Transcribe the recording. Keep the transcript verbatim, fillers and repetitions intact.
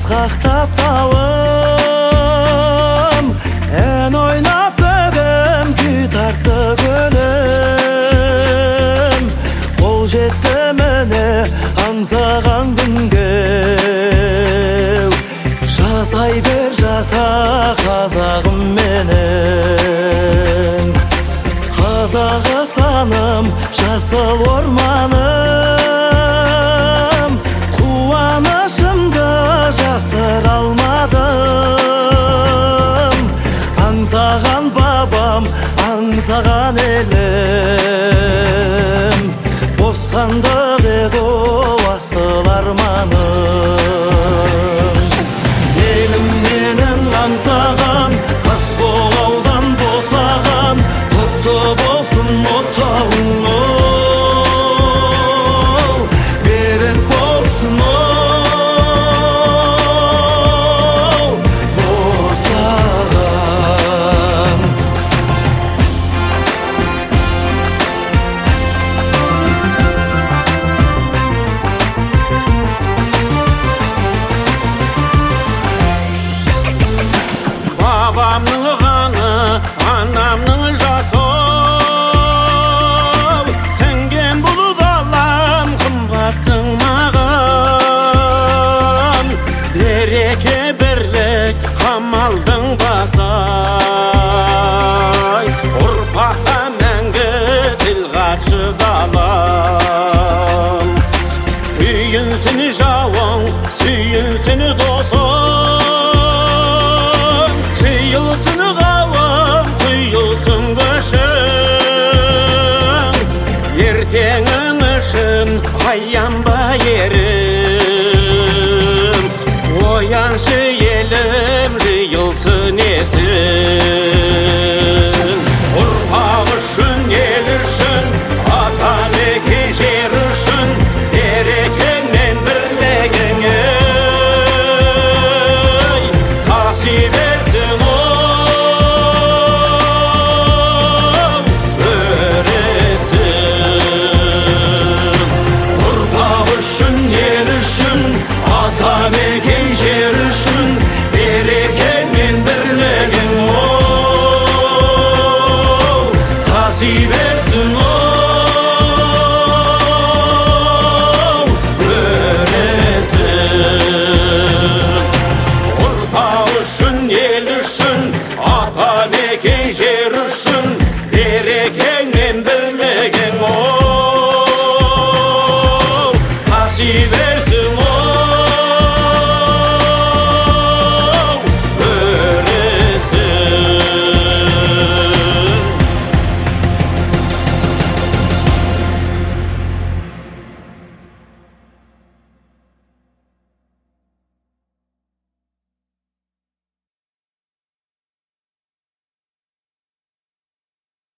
asqақтап тауым, ән ойнап бөгім, күй тартты көлім. Қол жетті міне аңсаған күнге, жасай бер жаса қазағым менің. Қазақстаным, жасыл орманым, қуанышымды жасыра алмадым. Аңсаған бабам, аңсаған елім, бостандық еді асыл арманым. Елім менің аңсаған, Тасбұғаудан босаған, құтты болсын отауың, оу, берік болсын, оу, босаған. Бабамның ғаны, анамның жасы, сіңген бұлып алам, қымбатсың маған. Береке бірлік, қамалдың басай, ұрпаққа мәңгі тілғатшы далам. Үйінсін жауың, сүйінсін досың, жиылсын қауым, құйылсын көшің. Ертеңің үшін аянба ерім, ояншы